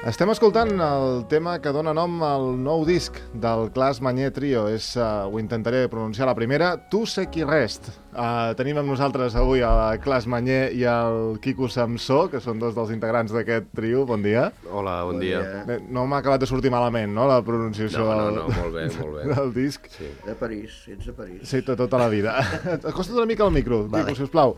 Estem escoltant el tema que dona nom al nou disc del Clas Manyer Trio. Ho intentaré pronunciar la primera, Tu sé qui rest. Tenim amb nosaltres avui el Clas Manyer i el Quico Samsó, que són dos dels integrants d'aquest trio. Bon dia. Hola, bon dia. Bé, no m'ha acabat de sortir malament, no?, la pronunciació No, molt bé. del disc. Sí. De París, ets de París. Sí, tota la vida. Acosta't una mica al micro, Quico, sisplau.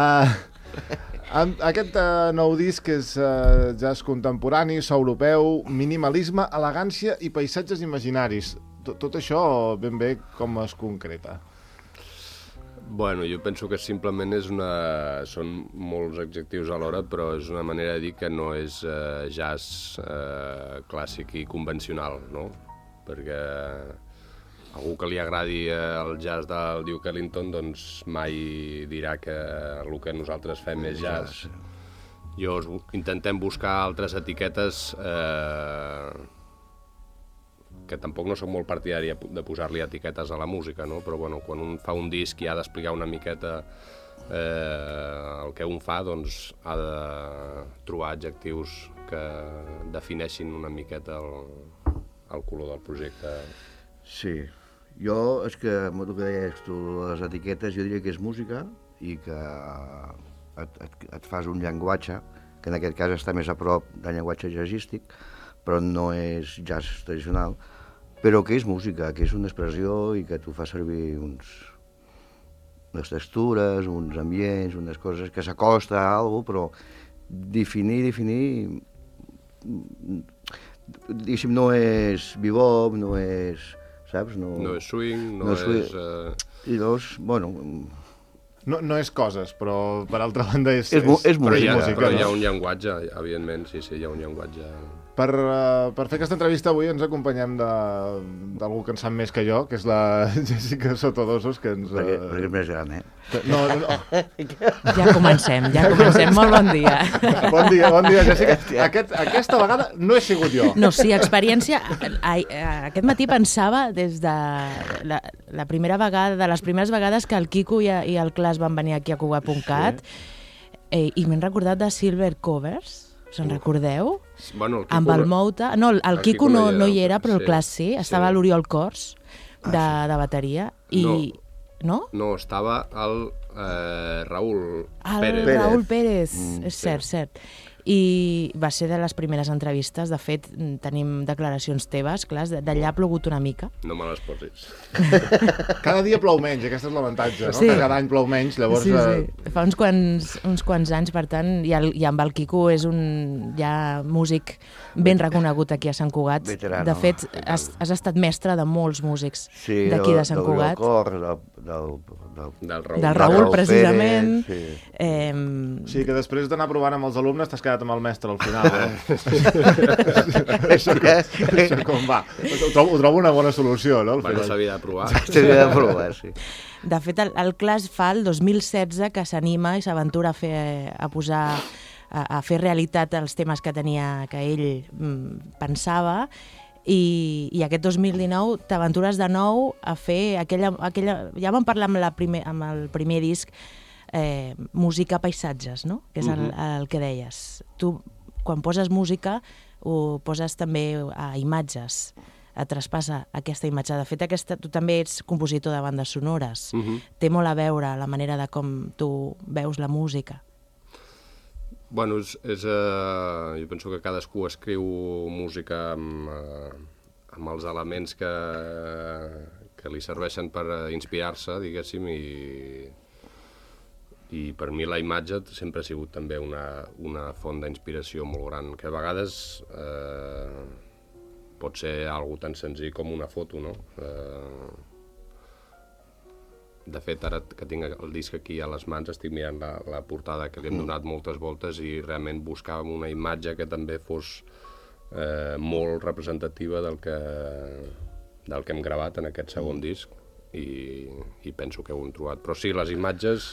Aquest nou disc és jazz contemporani, so europeu, minimalisme, elegància i paisatges imaginaris. Tot això ben bé com es concreta? Bueno, jo penso que simplement són molts adjectius alhora, però és una manera de dir que no és jazz clàssic i convencional, no? Perquè algú que li agradi el jazz del Duke Ellington doncs mai dirà que el que nosaltres fem és jazz. Intentem buscar altres etiquetes que tampoc no soc molt partidari de posar-li etiquetes a la música, no? Però bueno, quan un fa un disc i ha d'explicar una miqueta el que un fa, doncs ha de trobar adjectius que defineixin una miqueta el color del projecte. Sí, jo, és que, amb el que deies tu, les etiquetes, jo diria que és música i que et fas un llenguatge, que en aquest cas està més a prop del llenguatge jazzístic, però no és jazz tradicional, però que és música, que és una expressió i que tu fas servir unes textures, uns ambients, unes coses que s'acosta a alguna cosa, però definir, diguéssim, no és bebop, no és, saps? No és swing, no és... I doncs, bueno... No és coses, però per altra banda és música. Però hi ha un llenguatge, evidentment, sí, hi ha un llenguatge... Per fer aquesta entrevista avui ens acompanyem d'algú que en sap més que jo, que és la Jessica Sotodosos, que ens... Perquè és més gran, No. Ja comencem. Molt bon dia. Bon dia, Jessica. Aquesta vegada no he sigut jo. No, sí, experiència... Aquest matí pensava des de la primera vegada, de les primeres vegades que el Quico i el Clas van venir aquí a Cugat.cat, i m'he recordat de Silver Covers. Se'n recordeu? Bueno, amb el Mouta... No, el Quico no hi era, però el Clas sí. Estava l'Oriol Cors, de bateria. No? No, estava el Raül Pérez. El Raül Pérez, és cert. I va ser de les primeres entrevistes. De fet, tenim declaracions teves, Clas, d'allà ha plogut una mica. No me les posis. Cada dia plou menys, aquest és l'avantatge, no? Sí. Cada any plou menys, llavors... Sí. Fa uns quants anys, per tant, i amb el Quico és un ja músic ben reconegut aquí a Sant Cugat. Veterano. De fet, has estat mestre de molts músics d'aquí de Sant Cugat. Del Raül, precisament. Sí, que després d'anar provant amb els alumnes t'has quedat amb el mestre al final, Això com va. Ho trobo una bona solució, no? Bueno, s'havia de provar. Sí. De fet, el Clas fa el 2016 que s'anima i s'aventura a fer realitat els temes que ell pensava, i aquest 2019 t'aventures de nou a fer aquella ja vam parlar amb el primer disc, música paisatges, no? Que és el que deies. Tu, quan poses música, ho poses també a imatges, a traspassa aquesta imatge. De fet, tu també ets compositor de bandes sonores. Té molt a veure la manera de com tu veus la música. Bueno, jo penso que cadascú escriu música amb els elements que li serveixen per inspirar-se, diguéssim, i per mi la imatge sempre ha sigut també una font d'inspiració molt gran, que a vegades pot ser algo tan senzill com una foto, no? De fet, ara que tinc el disc aquí a les mans, estic mirant la portada, que li hem donat moltes voltes, i realment buscàvem una imatge que també fos molt representativa del que hem gravat en aquest segon disc, i penso que ho hem trobat. Però sí, les imatges...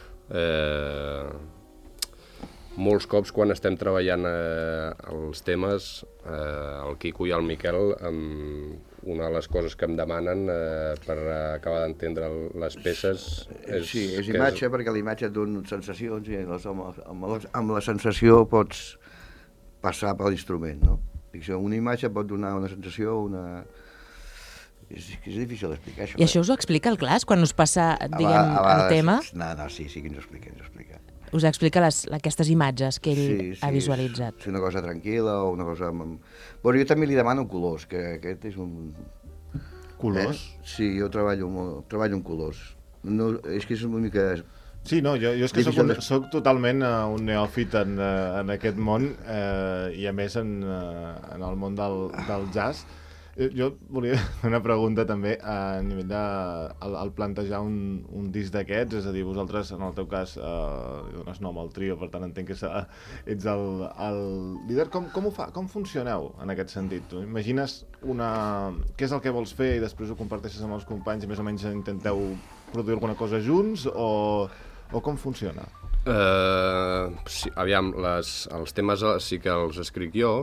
molts cops quan estem treballant els temes, el Quico i el Miquel, una de les coses que em demanen per acabar d'entendre les peces és... Sí, és imatge, perquè la imatge et dona sensacions i amb la sensació pots passar per l'instrument, no? Una imatge pot donar una sensació, És difícil d'explicar, això. I això us ho explica el Clars quan us passa, diguem, el tema? No, sí que ens ho explica. Us explica aquestes imatges que ell ha visualitzat. Sí, una cosa tranquil·la o una cosa... Bueno, jo també li demano colors, que aquest és un... Colors? Sí, jo treballo amb colors. No, és que és una mica... Sí, no, jo és que soc totalment un neòfit en aquest món i a més en el món del jazz. Jo volia fer una pregunta també a nivell de plantejar un disc d'aquests, és a dir, vosaltres en el teu cas dones nom al trio, per tant entenc que ets el líder. Com funcioneu en aquest sentit? Tu imagines què és el que vols fer i després ho comparteixes amb els companys i més o menys intenteu produir alguna cosa junts o com funciona? Sí, aviam, els temes sí que els escric jo,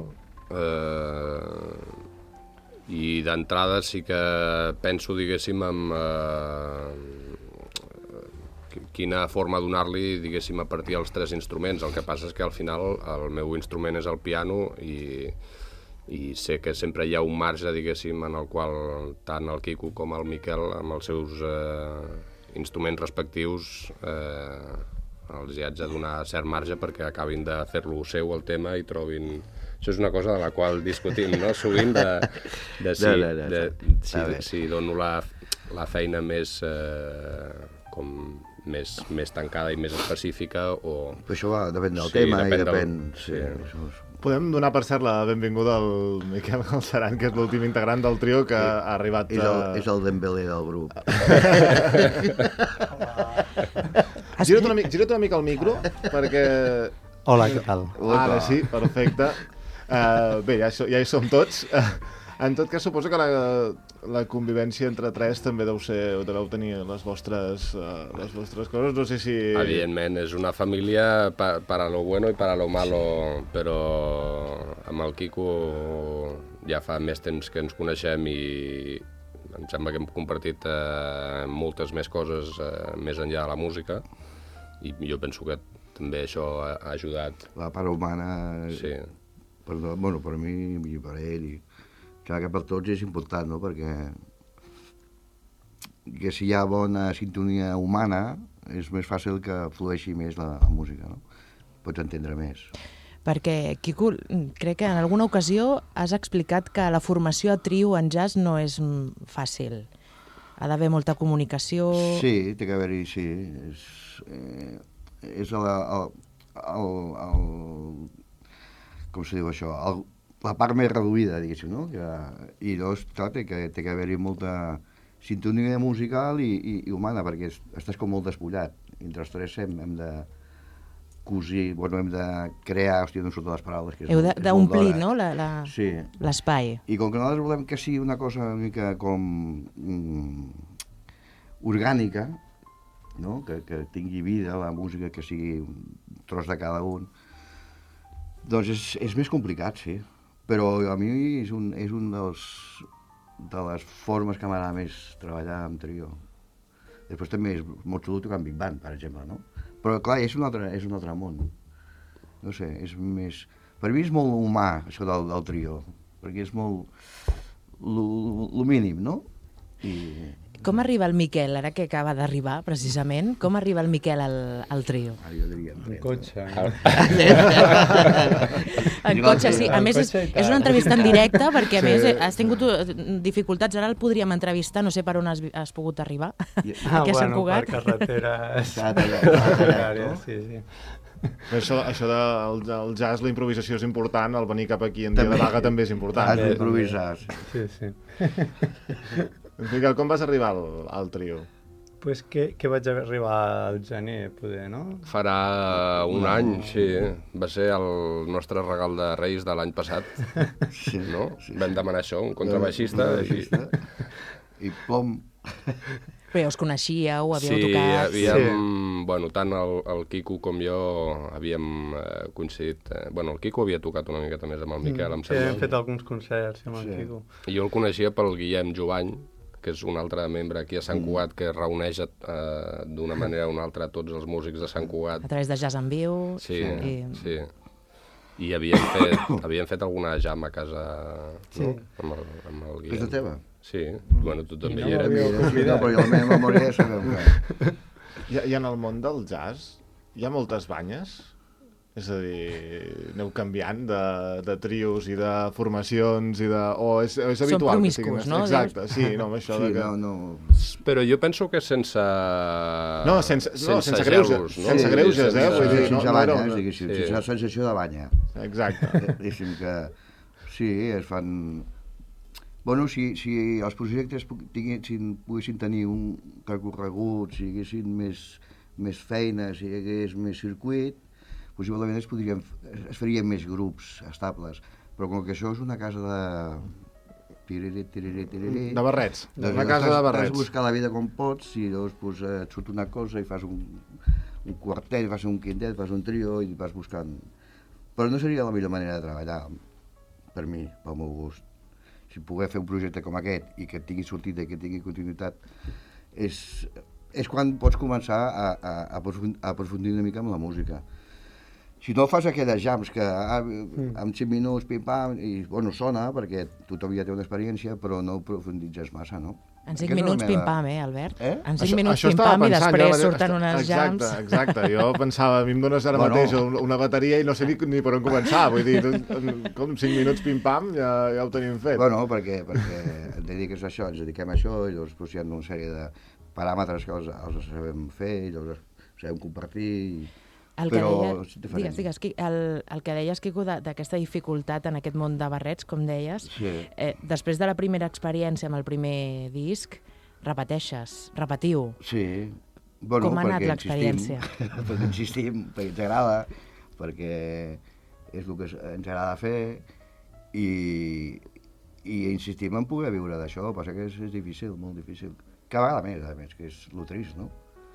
i d'entrada sí que penso, diguéssim, en quina forma donar-li, diguéssim, a partir dels 3 instruments. El que passa és que al final el meu instrument és el piano i sé que sempre hi ha un marge, diguéssim, en el qual tant el Quico com el Miquel, amb els seus instruments respectius, els hi haig de donar cert marge perquè acabin de fer-lo seu el tema i trobin... Això és una cosa de la qual discutim, no? Sovint si dono la feina més més tancada i més específica o... Però això depèn del tema i depèn... Podem donar, per cert, la benvinguda al Miquel Galceran, que és l'últim integrant del trio que ha arribat... És el Dembélé del grup. Gira't una mica el micro, perquè... Hola, què tal? Ara sí, perfecte. Bé, ja hi som tots. En tot cas, suposo que la convivència entre 3 també deveu tenir les vostres coses. No sé si... Evidentment, és una família para lo bueno i para lo malo, però amb el Quico ja fa més temps que ens coneixem i em sembla que hem compartit moltes més coses més enllà de la música i jo penso que també això ha ajudat. La part humana... Sí. Per mi i per ell, que per tots és important, no? Perquè si hi ha bona sintonia humana és més fàcil que flueixi més la música, no? Pots entendre més. Perquè, Quico, crec que en alguna ocasió has explicat que la formació a trio en jazz no és fàcil. Ha d'haver molta comunicació... Sí, té que haver-hi, sí. És com se diu això, la part més reduïda, diguéssim, no? I llavors, clar, té que haver-hi molta sintonia musical i humana, perquè estàs com molt despullat. Entre els 3 hem de cosir, hem de crear, no surten les paraules. Heu d'omplir, no?, sí. L'espai. I com que nosaltres volem que sigui una cosa una mica com orgànica, no? Que tingui vida la música, que sigui un tros de cada un, doncs és més complicat, sí. Però a mi és un de les formes que m'agrada més treballar amb trio. Després també és molt xulo tocar amb Big Band, per exemple, no? Però clar, és un altre món. No sé, és més... Per mi és molt humà, això del trio, perquè és molt... lo mínim, no? Com arriba el Miquel, ara que acaba d'arribar, precisament? Com arriba el Miquel al trio? Jo diria... En cotxe. En cotxe, sí. A més, és una entrevista en directe, perquè a més has tingut dificultats. Ara el podríem entrevistar, no sé per on has pogut arribar. Bueno, per carreteres. Sí. Això del jazz, la improvisació és important, el venir cap aquí en dia de vaga també és important. Has d'improvisar. Sí. Miquel, com vas arribar al trio? Pues que vaig arribar al gener, poder, no? Farà un any, sí. Va ser el nostre regal de Reis de l'any passat, no? Sí. Vam demanar això, un contrabaixista. I pom... Però us coneixíeu, havíeu tocat... Sí, havíem... Bueno, tant el Quico com jo havíem coincidit... Bueno, el Quico havia tocat una miqueta més amb el Miquel, em sembla. Sí, hem fet alguns concerts amb el Quico. I jo el coneixia pel Guillem Jovany, que és un altre membre aquí a Sant Cugat que reuneix d'una manera o una altra tots els músics de Sant Cugat. A través de Jazz en Viu. Sí. I havien fet alguna jam a casa, no? Amb el Guillem. És la teva? Sí, bueno, tu també hi no eres. m'havíeu convidat. No, però jo la meva memòria ja sabeu que... I en el món del jazz hi ha moltes banyes? És a dir, aneu canviant de trios i de formacions i de... O és habitual que promiscus, no? Exacte, sí, no, amb això Sí, de que... no... Però jo penso que sense sense gelos, greuges, no? sense greuges, vull dir, sense no era banya, una- diguéssim, Sí. sense la sensació de banya. Exacte. Diguéssim que sí, es fan... Bueno, si els projectes poguessin tenir un recorregut, si hi haguessin més feines, si hi hagués més circuit, possiblement es farien més grups estables. Però com que això és una casa de... Tiriri, De barrets, doncs una casa de Has barrets. de buscar la vida com pots, i llavors pues, et surt una cosa i fas un quartet, fas un quintet, fas un trio i vas buscant. Però no seria la millor manera de treballar, per mi, pel meu gust. Si poder fer un projecte com aquest i que tingui sortida i que tingui continuïtat, és quan pots començar a aprofundir una mica amb la música. Si no fas aquelles jams que en 5 minuts, pim-pam, i bueno, sona, perquè tothom ja té una experiència, però no profunditzes massa, no? En 5 minuts pim-pam, Albert? Eh? En 5 minuts Això estava pim-pam i pensant, després jo, surten unes jams. Exacte. Jo pensava, a mi em dones ara Bueno. mateix una bateria i no sé ni per on començar. Vull dir, com 5 minuts pim-pam ja ho tenim fet. Bueno, perquè et dediques a això, ens dediquem a això, i llavors pues, hi ha una sèrie de paràmetres que els sabem fer, i llavors sabem compartir... El que però deia, és diferent. digues, el que deies, Quico, d'aquesta dificultat en aquest món de barrets, com deies, Sí. Després de la primera experiència amb el primer disc, repetiu. Sí. Bueno, Com ha anat perquè l'experiència? Perquè insistim, perquè ens agrada, perquè és el que ens agrada fer, i insistim en poder viure d'això. El que passa que és difícil, molt difícil. Cada vegada més, que és lo trist, no?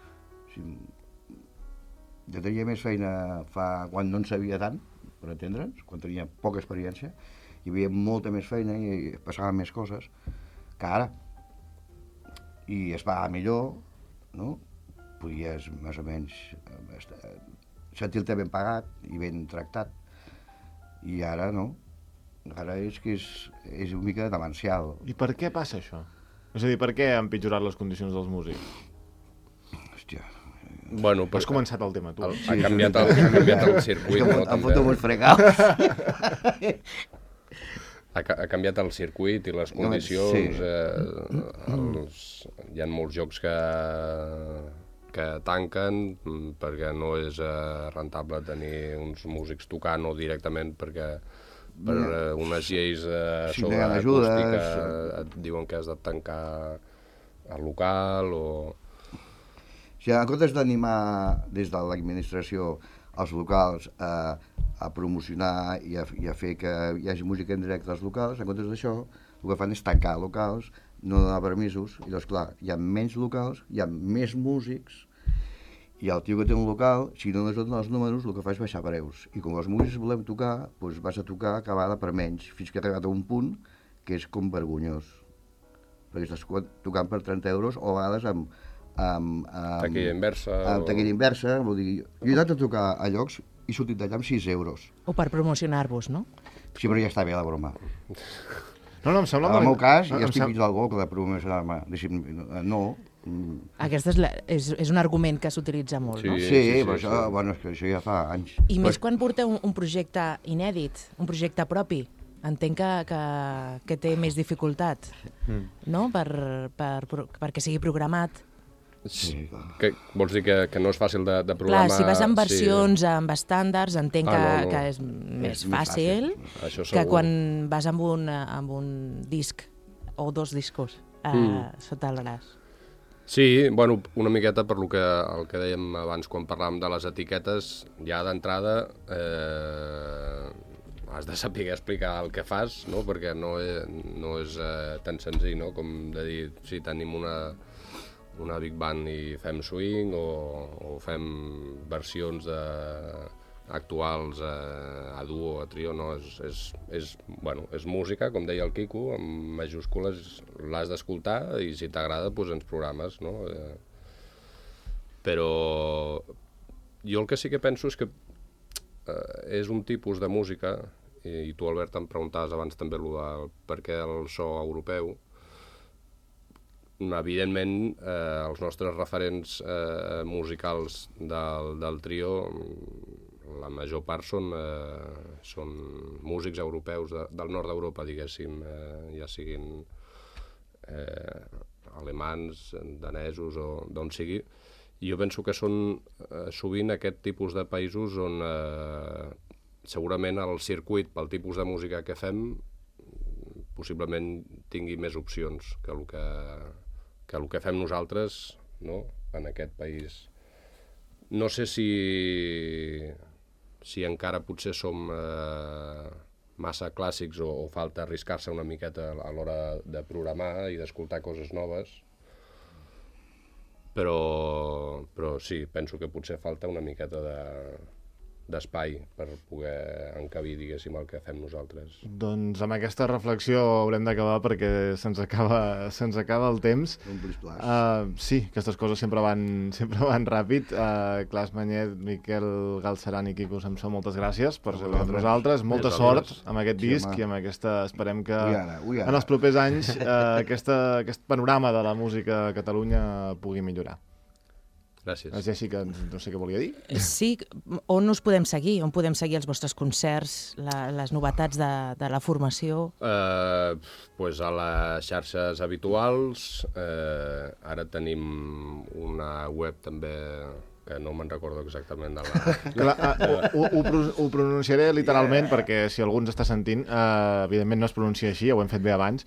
Jo tenia més feina quan no en sabia tant, per entendre'ns, quan tenia poca experiència, hi havia molta més feina i passaven més coses que ara. I es va millor, no? Podies més o menys sentir-te ben pagat i ben tractat. I ara no. Ara és que és una mica demencial. I per què passa això? És a dir, per què han pitjorat les condicions dels músics? Hòstia... Bueno, Has començat el tema, tu. Ha canviat el circuit, no? Em foto molt fregaus. Ha canviat el circuit i les No, condicions. sí. Hi ha molts jocs que tanquen perquè no és rentable tenir uns músics tocant o directament perquè per unes lleis Sí, sobre no hi ha ajudes. acústica et diuen que has de tancar el local o... Si en comptes d'animar des de l'administració els locals a promocionar i a fer que hi hagi música en directe als locals, en comptes d'això, el que fan és tancar locals, no donar permisos, i doncs clar, hi ha menys locals, hi ha més músics, i el tio que té un local, si no es donen els números, el que fa és baixar preus. I com els músics volem tocar, doncs vas a tocar acabada per menys, fins que ha arribat a un punt que és com vergonyós. Perquè estàs tocant per 30 euros o a vegades amb taquilla inversa. Amb taquilla inversa, vol dir, jo he anat a tocar a llocs i he sortit d'allà amb 6 euros. O per promocionar-vos, no? Sí, però ja està bé la broma. No, em sembla... En el meu cas, em jo estic sem- mig del gol de promocionar-me. No. Aquest és un argument que s'utilitza molt, no? Sí, però això, bueno, és que això ja fa anys. I més quan porteu un projecte inèdit, un projecte propi. Entenc que té més dificultat, no? Perquè sigui programat. Sí, clar. Vols dir que no és fàcil de programar? Clar, si vas amb versions, amb estàndards, entenc no. que és més més fàcil Això que segur. quan vas amb un disc o 2 discos sota el braç. Sí, bueno, una miqueta per el que dèiem abans quan parlàvem de les etiquetes, ja d'entrada has de saber explicar el que fas, no? Perquè no és tan senzill, no? Com de dir, si tenim una big band i fem swing o fem versions actuals a duo, a trio, no, és música, com deia el Quico, amb majúscules, l'has d'escoltar i si t'agrada, doncs ens programes, no? Però jo el que sí que penso és que és un tipus de música, i tu, Albert, em preguntaves abans també per què el so europeu. Evidentment, els nostres referents musicals del trio, la major part són músics europeus del nord d'Europa, diguéssim, ja siguin alemans, danesos o d'on sigui. I jo penso que són sovint aquest tipus de països on segurament el circuit pel tipus de música que fem possiblement tingui més opcions que el que fem nosaltres, no?, en aquest país. No sé si encara potser som massa clàssics o falta arriscar-se una miqueta a l'hora de programar i d'escoltar coses noves, però sí, penso que potser falta una miqueta d'espai per poder encabir, diguéssim, el que fem nosaltres. Doncs amb aquesta reflexió haurem d'acabar perquè se'ns acaba el temps. Sí, aquestes coses sempre van ràpid. Clas Manyet, Miquel Galceran i Quico Samsó, moltes gràcies per ser amb nosaltres. Molta sort amb aquest disc i amb aquesta... Esperem que en els propers anys aquest panorama de la música a Catalunya pugui millorar. Gràcies. La Jessica, no sé què volia dir. Sí, on us podem seguir? On podem seguir els vostres concerts, les novetats de la formació? Pues a les xarxes habituals. Ara tenim una web també que no me'n recordo exactament de la... Ho pronunciaré literalment perquè si algú ens està sentint, evidentment no es pronuncia així, ho hem fet bé abans.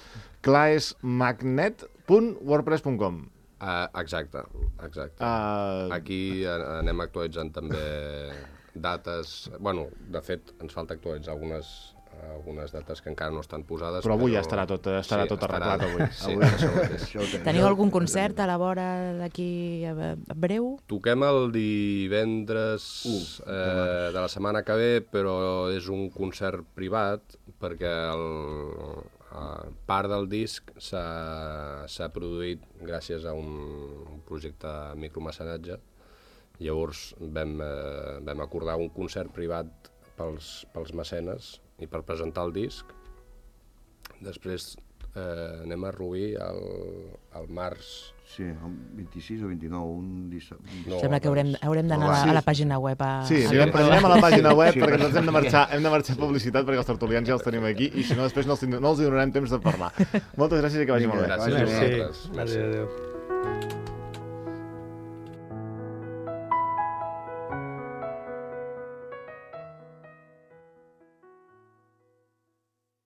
claesmagnet.wordpress.com. Exacte. Aquí anem actualitzant també dates. Bueno, de fet, ens falta actualitzar algunes dates que encara no estan posades. Però avui ja estarà tot arreglat avui. Sí, teniu algun concert a la vora d'aquí a breu? Toquem el divendres de la setmana que ve, però és un concert privat perquè part del disc s'ha produït gràcies a un projecte de micromecenatge. Llavors vam acordar un concert privat pels mecenes i per presentar el disc. Després anem a Rubí al març. Sí, el 26 o 29, un dissabte. Sembla que haurem d'anar a la pàgina web. Sí, anirem a la pàgina web perquè nosaltres hem de marxar a publicitat perquè els tertulians ja els tenim aquí i si no després no els donarem temps de parlar. Moltes gràcies i que vagi molt bé. Gràcies a vosaltres. Adéu.